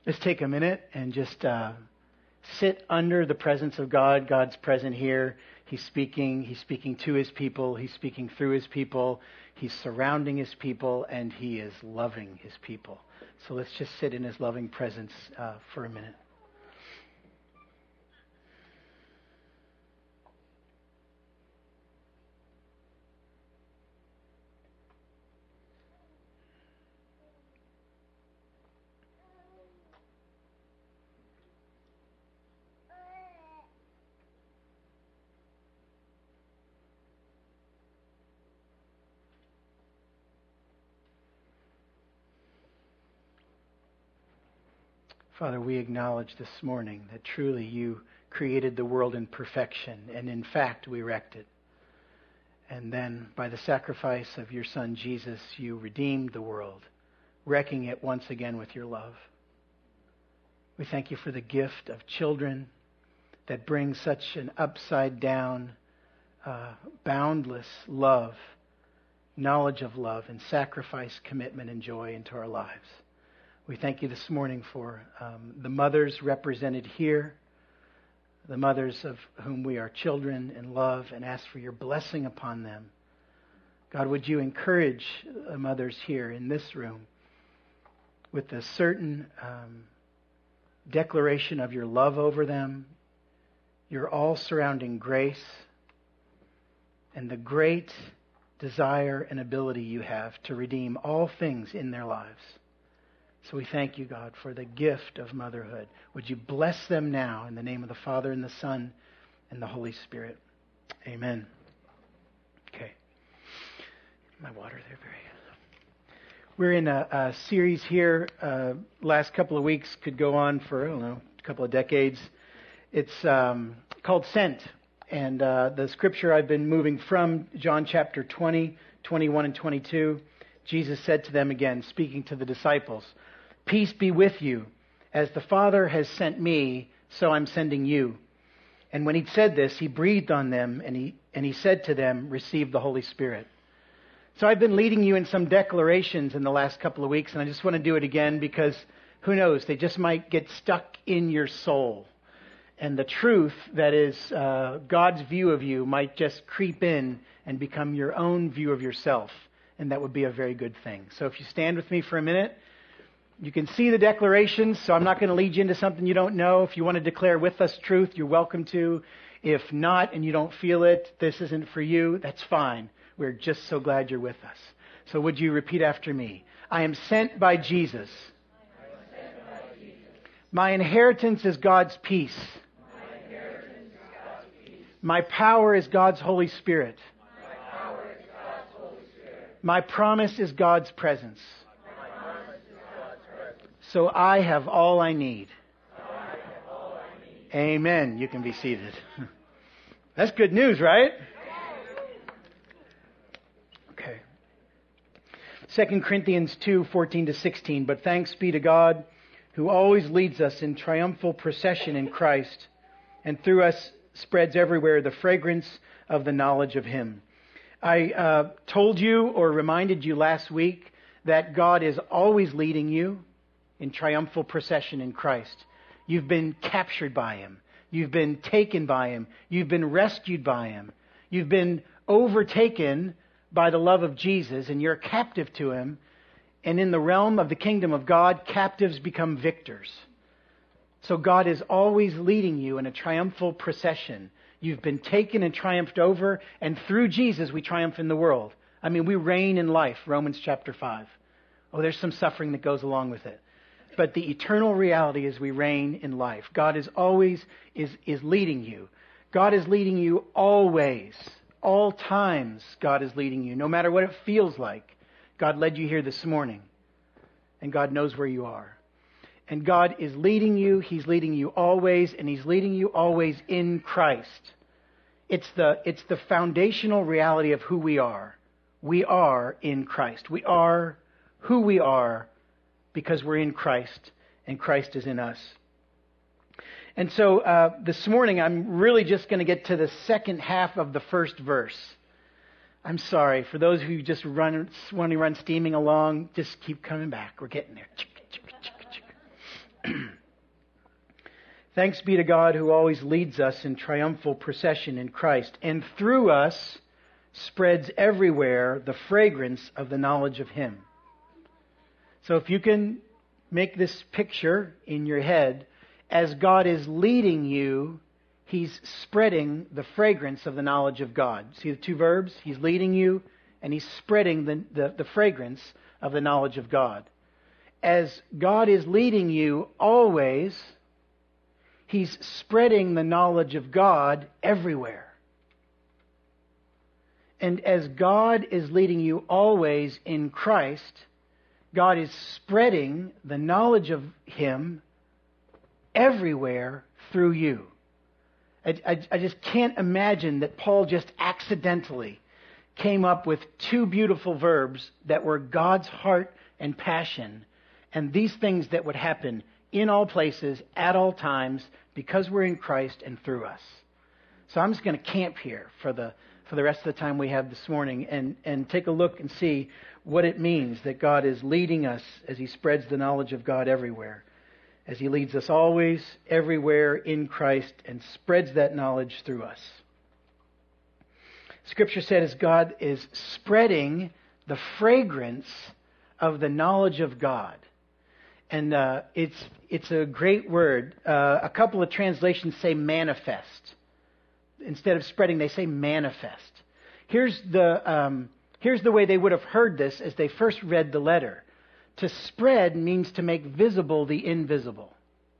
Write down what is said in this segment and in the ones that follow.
Let's take a minute and just sit under the presence of God. God's present here. He's speaking. He's speaking to His people. He's speaking through His people. He's surrounding His people, and He is loving His people. So let's just sit in His loving presence for a minute. Father, we acknowledge this morning that truly You created the world in perfection, and in fact we wrecked it. And then by the sacrifice of Your Son Jesus, You redeemed the world, wrecking it once again with Your love. We thank You for the gift of children that bring such an upside down, boundless love, knowledge of love, and sacrifice, commitment, and joy into our lives. We thank You this morning for the mothers represented here, the mothers of whom we are children and love, and ask for Your blessing upon them. God, would You encourage the mothers here in this room with a certain declaration of Your love over them, Your all-surrounding grace, and the great desire and ability You have to redeem all things in their lives. So we thank You, God, for the gift of motherhood. Would You bless them now in the name of the Father and the Son and the Holy Spirit. Amen. Okay. My water there, Barry. We're in a series here. Last couple of weeks could go on for, a couple of decades. It's called Sent. And the scripture I've been moving from, John chapter 20, 21 and 22. Jesus said to them again, speaking to the disciples, "Peace be with you. As the Father has sent me, so I'm sending you." And when He'd said this, He breathed on them and he said to them, "Receive the Holy Spirit." So I've been leading you in some declarations in the last couple of weeks, and I just want to do it again because who knows, they just might get stuck in your soul. And the truth that is God's view of you might just creep in and become your own view of yourself. And that would be a very good thing. So if you stand with me for a minute, you can see the declarations, so I'm not going to lead you into something you don't know. If you want to declare with us truth, you're welcome to. If not, and you don't feel it, this isn't for you, that's fine. We're just so glad you're with us. So would you repeat after me? I am sent by Jesus. My inheritance is God's peace. My power is God's Holy Spirit. My promise is God's presence. So I have all I need. Amen. You can be seated. That's good news, right? Okay. 2 Corinthians 2, 14 to 16. But thanks be to God, who always leads us in triumphal procession in Christ, and through us spreads everywhere the fragrance of the knowledge of Him. I told you or reminded you last week that God is always leading you in triumphal procession in Christ. You've been captured by Him. You've been taken by Him. You've been rescued by Him. You've been overtaken by the love of Jesus, and you're captive to Him. And in the realm of the kingdom of God, captives become victors. So God is always leading you in a triumphal procession. You've been taken and triumphed over, and through Jesus we triumph in the world. I mean, we reign in life, Romans chapter 5. Oh, there's some suffering that goes along with it. But the eternal reality is we reign in life. God is always is leading you. God is leading you always. All times God is leading you, no matter what it feels like. God led you here this morning, and God knows where you are. And God is leading you. He's leading you always, and He's leading you always in Christ. It's the foundational reality of who we are. We are in Christ. We are who we are because we're in Christ, and Christ is in us. And so this morning, I'm really just going to get to the second half of the first verse. I'm sorry. For those who just want to run steaming along, just keep coming back. We're getting there. Thanks be to God who always leads us in triumphal procession in Christ, and through us spreads everywhere the fragrance of the knowledge of Him. So if you can make this picture in your head, as God is leading you, He's spreading the fragrance of the knowledge of God. See the two verbs? He's leading you, and He's spreading the fragrance of the knowledge of God. As God is leading you always, He's spreading the knowledge of God everywhere. And as God is leading you always in Christ, God is spreading the knowledge of Him everywhere through you. I just can't imagine that Paul just accidentally came up with two beautiful verbs that were God's heart and passion, and these things that would happen in all places, at all times, because we're in Christ and through us. So I'm just going to camp here for the rest of the time we have this morning and take a look and see what it means that God is leading us as He spreads the knowledge of God everywhere, as He leads us always, everywhere in Christ, and spreads that knowledge through us. Scripture said as God is spreading the fragrance of the knowledge of God. And it's a great word. A couple of translations say manifest. Instead of spreading, they say manifest. Here's the way they would have heard this as they first read the letter. To spread means to make visible the invisible.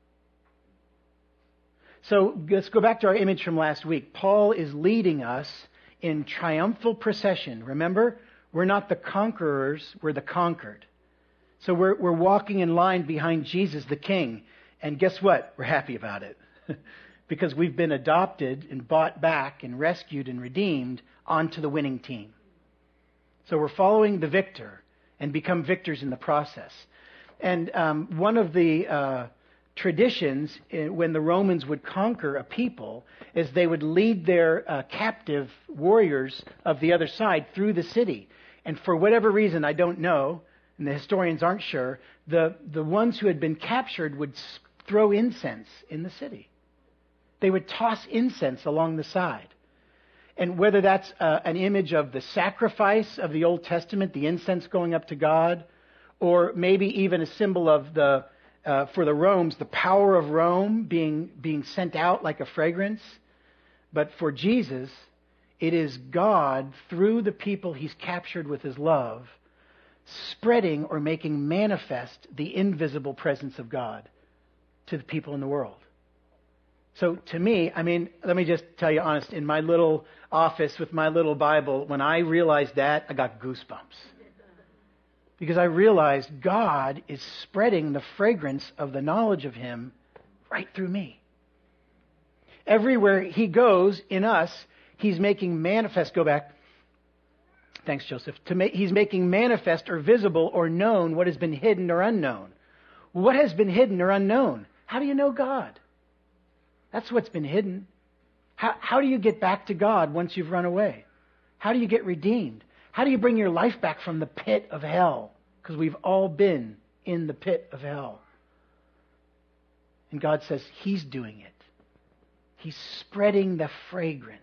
So let's go back to our image from last week. Paul is leading us in triumphal procession. Remember, we're not the conquerors, we're the conquered. So we're walking in line behind Jesus the King. And guess what? We're happy about it. Because we've been adopted and bought back and rescued and redeemed onto the winning team. So we're following the victor and become victors in the process. And one of the traditions when the Romans would conquer a people is they would lead their captive warriors of the other side through the city. And for whatever reason, I don't know, and the historians aren't sure, the ones who had been captured would throw incense in the city. They would toss incense along the side. And whether that's an image of the sacrifice of the Old Testament, the incense going up to God, or maybe even a symbol of for the Romans, the power of Rome being sent out like a fragrance. But for Jesus, it is God, through the people He's captured with His love, spreading or making manifest the invisible presence of God to the people in the world. So to me, let me just tell you honest, in my little office with my little Bible, when I realized that, I got goosebumps. Because I realized God is spreading the fragrance of the knowledge of Him right through me. Everywhere He goes in us, He's making manifest, go back. Thanks, Joseph. He's making manifest or visible or known what has been hidden or unknown. What has been hidden or unknown? How do you know God? That's what's been hidden. How do you get back to God once you've run away? How do you get redeemed? How do you bring your life back from the pit of hell? Because we've all been in the pit of hell. And God says He's doing it. He's spreading the fragrance.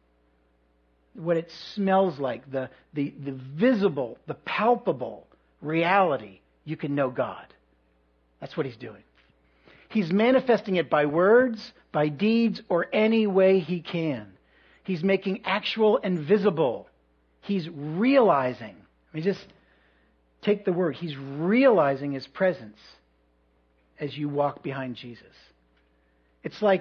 What it smells like, the visible, the palpable reality, you can know God. That's what He's doing. He's manifesting it by words, by deeds, or any way He can. He's making actual and visible. He's realizing. Just take the word. He's realizing His presence as you walk behind Jesus. It's like,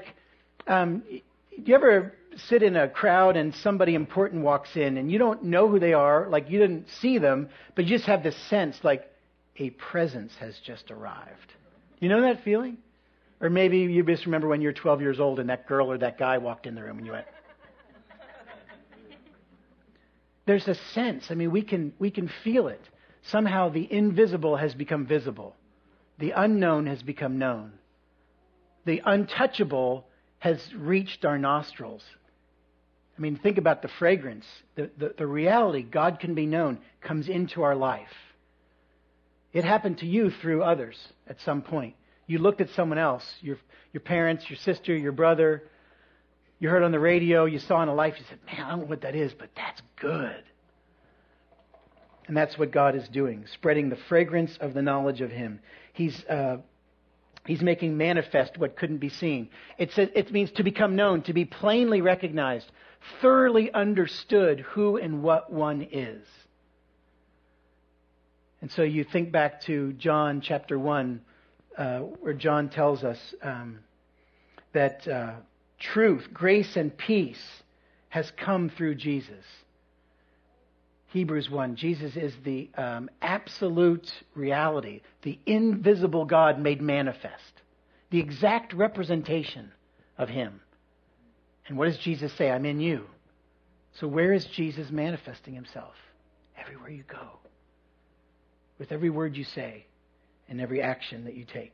you ever sit in a crowd and somebody important walks in and you don't know who they are, like you didn't see them, but you just have this sense like a presence has just arrived. You know that feeling? Or maybe you just remember when you were 12 years old and that girl or that guy walked in the room and you went. There's a sense. We can feel it. Somehow the invisible has become visible. The unknown has become known. The untouchable has reached our nostrils. Think about the fragrance. The reality, God can be known, comes into our life. It happened to you through others at some point. You looked at someone else, your parents, your sister, your brother. You heard on the radio, you saw in a life, you said, man, I don't know what that is, but that's good. And that's what God is doing, spreading the fragrance of the knowledge of Him. He's making manifest what couldn't be seen. It means to become known, to be plainly recognized, thoroughly understood who and what one is. And so you think back to John chapter 1, where John tells us that truth, grace, and peace has come through Jesus. Hebrews 1, Jesus is the absolute reality, the invisible God made manifest, the exact representation of Him. And what does Jesus say? I'm in you. So where is Jesus manifesting Himself? Everywhere you go, with every word you say, and every action that you take.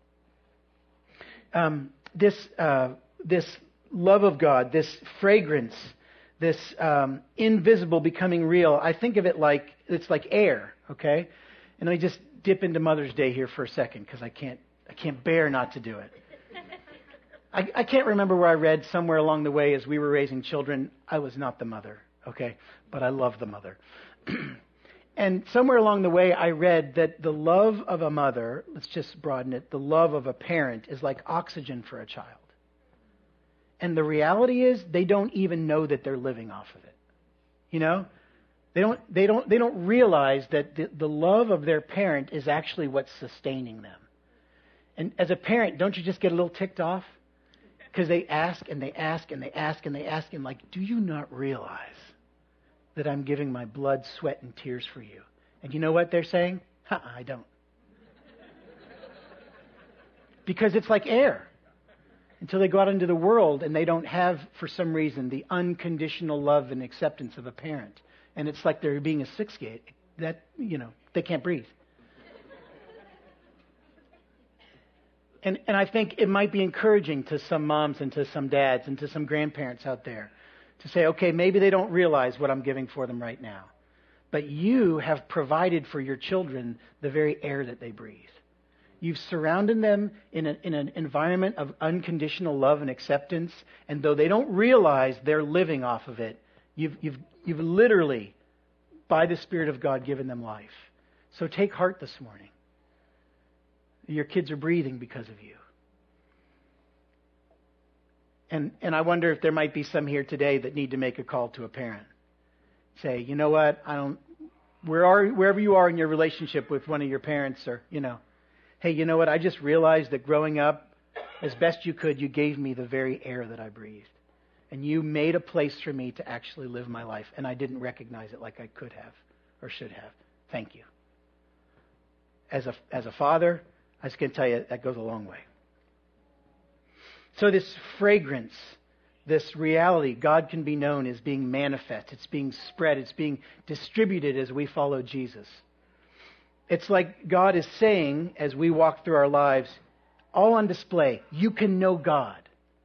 This love of God, this fragrance, this invisible becoming real, I think of it like it's like air, okay? And let me just dip into Mother's Day here for a second because I can't bear not to do it. I can't remember where I read somewhere along the way as we were raising children, I was not the mother, okay? But I love the mother. And somewhere along the way I read that the love of a mother, let's just broaden it, the love of a parent is like oxygen for a child. And the reality is they don't even know that they're living off of it. You know? They don't realize that the love of their parent is actually what's sustaining them. And as a parent, don't you just get a little ticked off? Because they ask and they ask and they ask and they ask and like, do you not realize that I'm giving my blood, sweat, and tears for you? And you know what they're saying? I don't. Because it's like air. Until they go out into the world and they don't have, for some reason, the unconditional love and acceptance of a parent. And it's like they're being asphyxiated. That, they can't breathe. And I think it might be encouraging to some moms and to some dads and to some grandparents out there to say, okay, maybe they don't realize what I'm giving for them right now. But you have provided for your children the very air that they breathe. You've surrounded them in an environment of unconditional love and acceptance, and though they don't realize they're living off of it, you've literally, by the Spirit of God, given them life. So take heart this morning. Your kids are breathing because of you. And I wonder if there might be some here today that need to make a call to a parent. Say, you know what, wherever you are in your relationship with one of your parents, or, hey, you know what, I just realized that growing up, as best you could, you gave me the very air that I breathed. And you made a place for me to actually live my life, and I didn't recognize it like I could have or should have. Thank you. As a father, I just can tell you that goes a long way. So this fragrance, this reality, God can be known as being manifest. It's being spread. It's being distributed as we follow Jesus. It's like God is saying, as we walk through our lives, all on display, you can know God.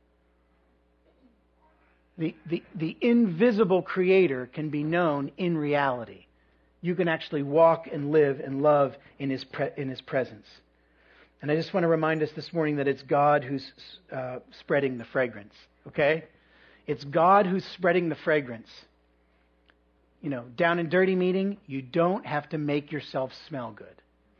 The invisible Creator can be known in reality. You can actually walk and live and love in His presence. And I just want to remind us this morning that it's God who's spreading the fragrance. Okay? It's God who's spreading the fragrance. Down and dirty meeting, you don't have to make yourself smell good.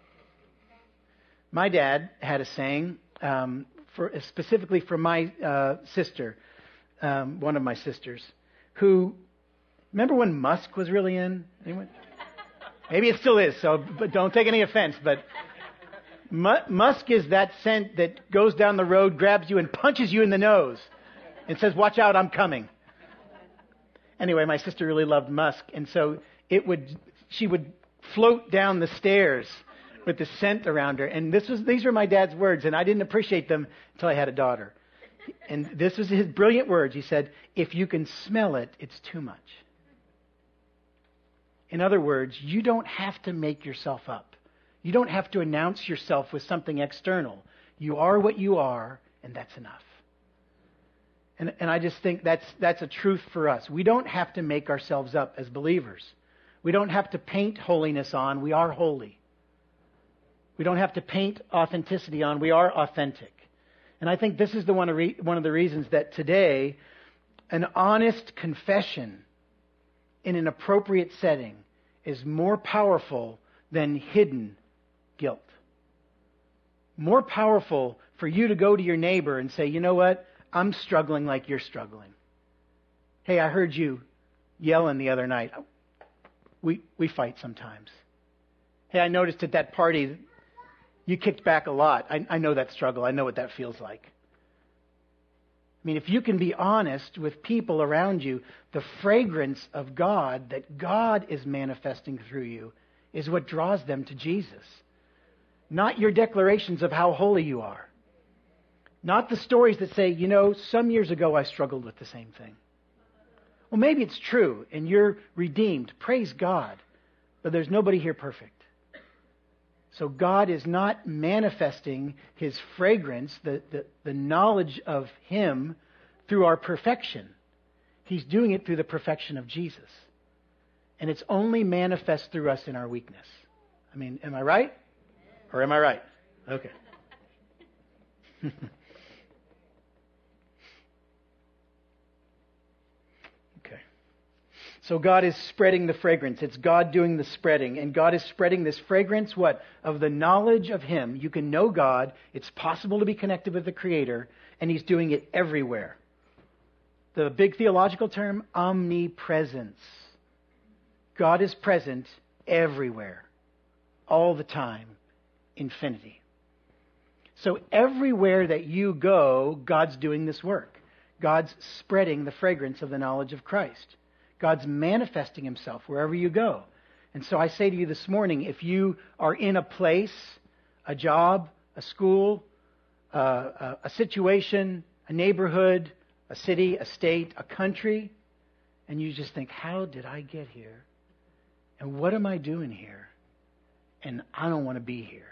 My dad had a saying, specifically for my sister, one of my sisters, who, remember when Musk was really in? Anyone? Maybe it still is, but don't take any offense. But Musk is that scent that goes down the road, grabs you, and punches you in the nose, and says, "Watch out, I'm coming." Anyway, my sister really loved Musk, and so she would float down the stairs with the scent around her. And these were my dad's words, and I didn't appreciate them until I had a daughter. And this was his brilliant words. He said, "If you can smell it, it's too much." In other words, you don't have to make yourself up. You don't have to announce yourself with something external. You are what you are, and that's enough. And I just think that's a truth for us. We don't have to make ourselves up as believers. We don't have to paint holiness on. We are holy. We don't have to paint authenticity on. We are authentic. And I think this is one of the reasons that today, an honest confession in an appropriate setting is more powerful than hidden guilt. More powerful for you to go to your neighbor and say, you know what? I'm struggling like you're struggling. Hey, I heard you yelling the other night. We fight sometimes. Hey, I noticed at that party you kicked back a lot. I know that struggle. I know what that feels like. I mean, if you can be honest with people around you, the fragrance of God that God is manifesting through you is what draws them to Jesus. Not your declarations of how holy you are. Not the stories that say, you know, some years ago I struggled with the same thing. Well, maybe it's true and you're redeemed. Praise God. But there's nobody here perfect. So God is not manifesting His fragrance, the knowledge of Him, through our perfection. He's doing it through the perfection of Jesus. And it's only manifest through us in our weakness. I mean, am I right? Or am I right? Okay. So God is spreading the fragrance. It's God doing the spreading. And God is spreading this fragrance, what? Of the knowledge of Him. You can know God. It's possible to be connected with the Creator. And He's doing it everywhere. The big theological term, omnipresence. God is present everywhere. All the time. Infinity. So everywhere that you go, God's doing this work. God's spreading the fragrance of the knowledge of Christ. God's manifesting Himself wherever you go. And so I say to you this morning, if you are in a place, a job, a school, a situation, a neighborhood, a city, a state, a country, and you just think, how did I get here? And what am I doing here? And I don't want to be here.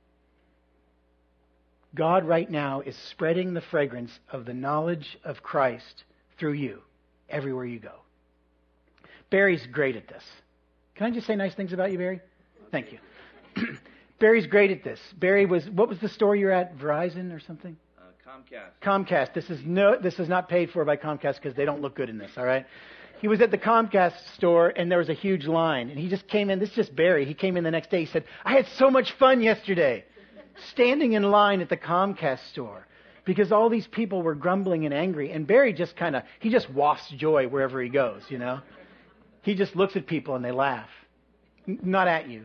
God right now is spreading the fragrance of the knowledge of Christ through you, everywhere you go. Barry's great at this. Can I just say nice things about you, Barry? Thank you. Barry's great at this. Barry what was the store you're at? Verizon or something? Comcast. This is not paid for by Comcast because they don't look good in this, all right? He was at the Comcast store and there was a huge line. And he just came in. This is just Barry. He came in the next day. He said, I had so much fun yesterday standing in line at the Comcast store because all these people were grumbling and angry. And Barry just he just wafts joy wherever he goes, you know? He just looks at people and they laugh. Not at you.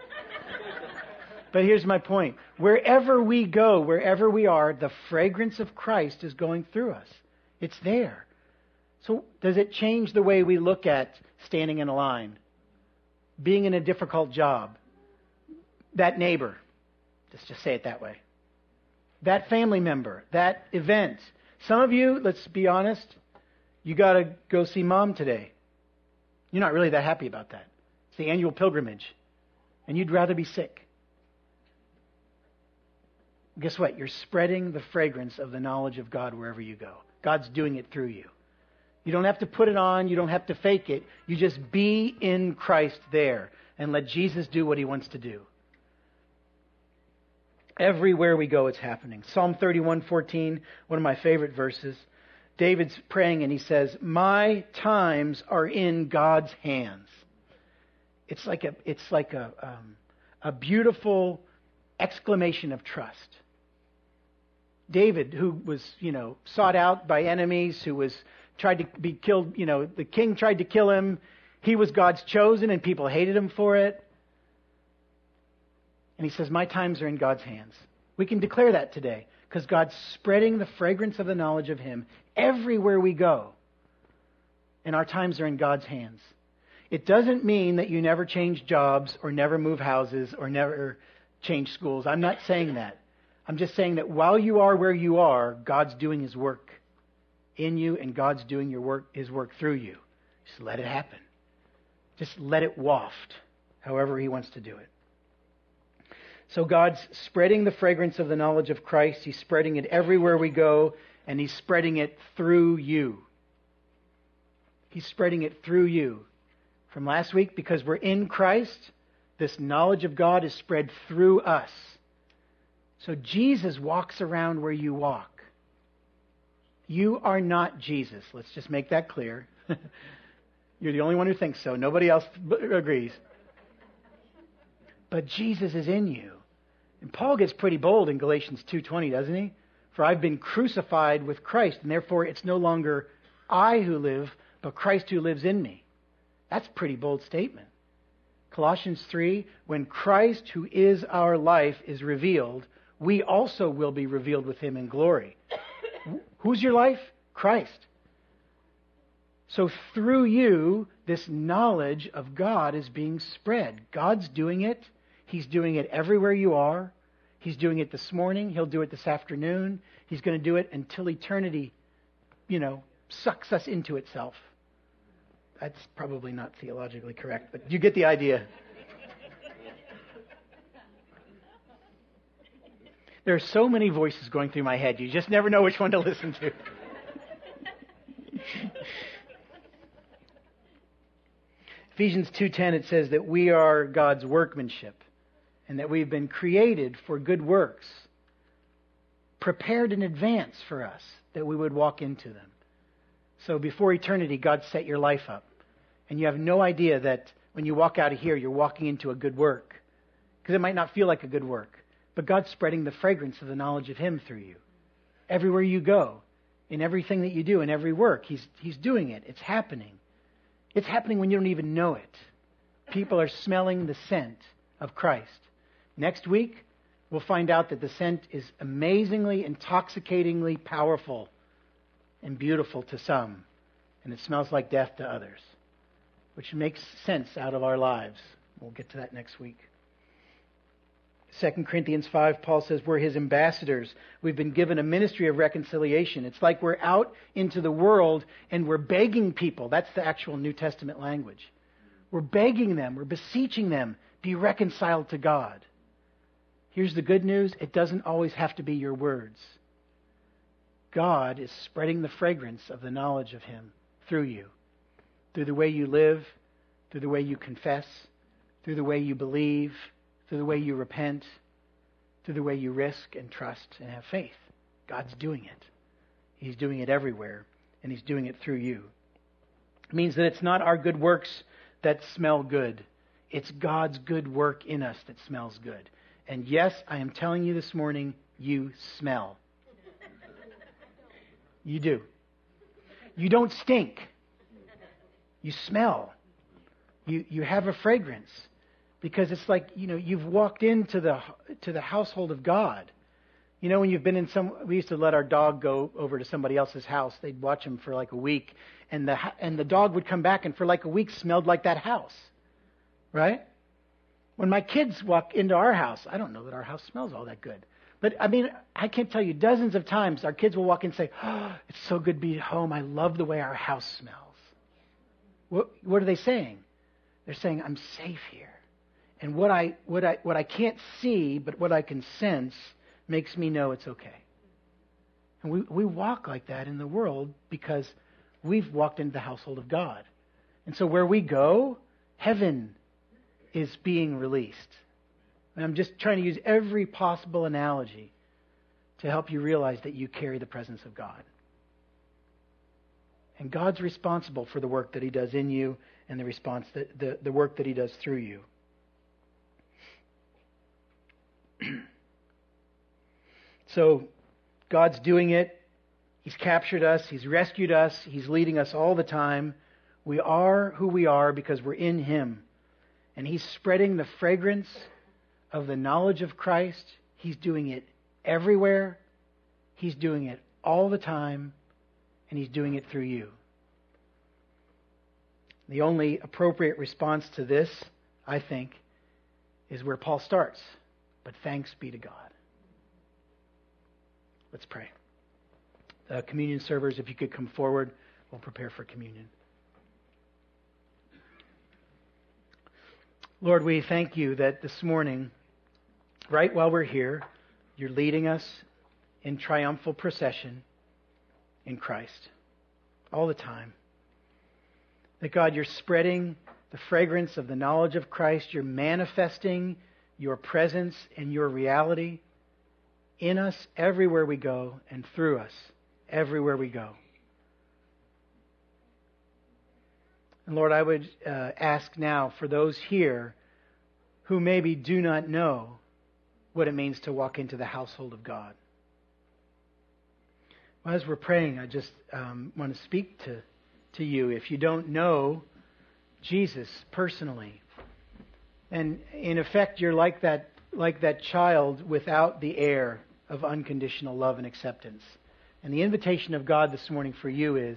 But here's my point. Wherever we go, wherever we are, the fragrance of Christ is going through us. It's there. So does it change the way we look at standing in a line? Being in a difficult job? That neighbor? Let's just say it that way. That family member? That event? Some of you, let's be honest, you got to go see Mom today. You're not really that happy about that. It's the annual pilgrimage. And you'd rather be sick. Guess what? You're spreading the fragrance of the knowledge of God wherever you go. God's doing it through you. You don't have to put it on. You don't have to fake it. You just be in Christ there and let Jesus do what He wants to do. Everywhere we go, it's happening. Psalm 31:14, one of my favorite verses. David's praying and he says, my times are in God's hands. It's like a beautiful exclamation of trust. David, who was, sought out by enemies, who was tried to be killed, the king tried to kill him. He was God's chosen and people hated him for it. And he says, my times are in God's hands. We can declare that today because God's spreading the fragrance of the knowledge of Him everywhere we go. And our times are in God's hands. It doesn't mean that you never change jobs or never move houses or never change schools. I'm not saying that. I'm just saying that while you are where you are, God's doing His work in you and God's doing His work through you. Just let it happen. Just let it waft however He wants to do it. So God's spreading the fragrance of the knowledge of Christ. He's spreading it everywhere we go, and He's spreading it through you. He's spreading it through you. From last week, because we're in Christ, This knowledge of God is spread through us. So Jesus walks around where you walk. You are not Jesus. Let's just make that clear. You're the only one who thinks so. Nobody else agrees. But Jesus is in you. And Paul gets pretty bold in Galatians 2:20, doesn't he? For I've been crucified with Christ, and therefore it's no longer I who live, but Christ who lives in me. That's a pretty bold statement. Colossians 3, when Christ, who is our life, is revealed, we also will be revealed with him in glory. Who's your life? Christ. So through you, this knowledge of God is being spread. God's doing it. He's doing it everywhere you are. He's doing it this morning. He'll do it this afternoon. He's going to do it until eternity, sucks us into itself. That's probably not theologically correct, but you get the idea. There are so many voices going through my head. You just never know which one to listen to. Ephesians 2:10, it says that we are God's workmanship and that we've been created for good works, prepared in advance for us that we would walk into them. So before eternity, God set your life up. And you have no idea that when you walk out of here, you're walking into a good work. Because it might not feel like a good work. But God's spreading the fragrance of the knowledge of him through you. Everywhere you go, in everything that you do, in every work, he's doing it. It's happening. It's happening when you don't even know it. People are smelling the scent of Christ. Next week, we'll find out that the scent is amazingly, intoxicatingly powerful and beautiful to some. And it smells like death to others, which makes sense out of our lives. We'll get to that next week. 2 Corinthians 5, Paul says, we're his ambassadors. We've been given a ministry of reconciliation. It's like we're out into the world and we're begging people. That's the actual New Testament language. We're begging them, we're beseeching them, be reconciled to God. Here's the good news. It doesn't always have to be your words. God is spreading the fragrance of the knowledge of him through you. Through the way you live, through the way you confess, through the way you believe, through the way you repent, through the way you risk and trust and have faith. God's doing it. He's doing it everywhere, and he's doing it through you. It means that it's not our good works that smell good. It's God's good work in us that smells good. And yes, I am telling you this morning, you smell. You do. You don't stink. You smell. You have a fragrance. Because it's like, you've walked into the household of God. When you've been we used to let our dog go over to somebody else's house. They'd watch him for like a week. And the dog would come back and for like a week smelled like that house. Right? When my kids walk into our house, I don't know that our house smells all that good. But I can't tell you, dozens of times our kids will walk in and say, oh, it's so good to be home. I love the way our house smells. What are they saying? They're saying, I'm safe here. And what I can't see, but what I can sense, makes me know it's okay. And we walk like that in the world because we've walked into the household of God. And so where we go, heaven is being released. And I'm just trying to use every possible analogy to help you realize that you carry the presence of God. And God's responsible for the work that he does in you and the work that he does through you. So God's doing it. He's captured us. He's rescued us. He's leading us all the time. We are who we are because we're in him. And he's spreading the fragrance of the knowledge of Christ. He's doing it everywhere. He's doing it all the time. And he's doing it through you. The only appropriate response to this, I think, is where Paul starts. But thanks be to God. Let's pray. Communion servers, if you could come forward, we'll prepare for communion. Lord, we thank you that this morning, right while we're here, you're leading us in triumphal procession in Christ all the time. That God, you're spreading the fragrance of the knowledge of Christ. You're manifesting your presence and your reality in us everywhere we go and through us everywhere we go. And Lord, I would ask now for those here who maybe do not know what it means to walk into the household of God. Well, as we're praying, I just want to speak to you. If you don't know Jesus personally, and in effect you're like that child without the air of unconditional love and acceptance. And the invitation of God this morning for you is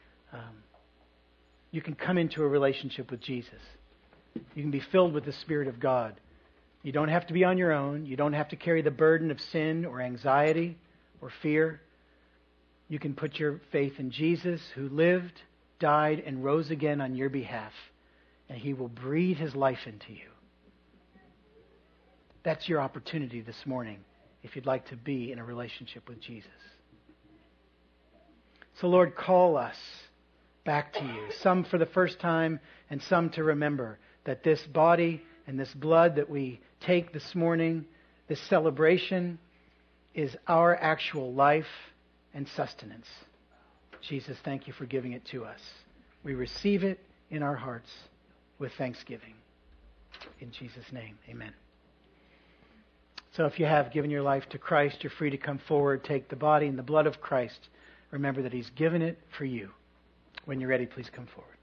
you can come into a relationship with Jesus. You can be filled with the Spirit of God. You don't have to be on your own. You don't have to carry the burden of sin or anxiety or fear. You can put your faith in Jesus, who lived, died, and rose again on your behalf. And He will breathe His life into you. That's your opportunity this morning if you'd like to be in a relationship with Jesus. So Lord, call us back to you, some for the first time and some to remember that this body and this blood that we take this morning, this celebration, is our actual life and sustenance. Jesus, thank you for giving it to us. We receive it in our hearts with thanksgiving. In Jesus' name, amen. So if you have given your life to Christ, you're free to come forward, take the body and the blood of Christ. Remember that He's given it for you. When you're ready, please come forward.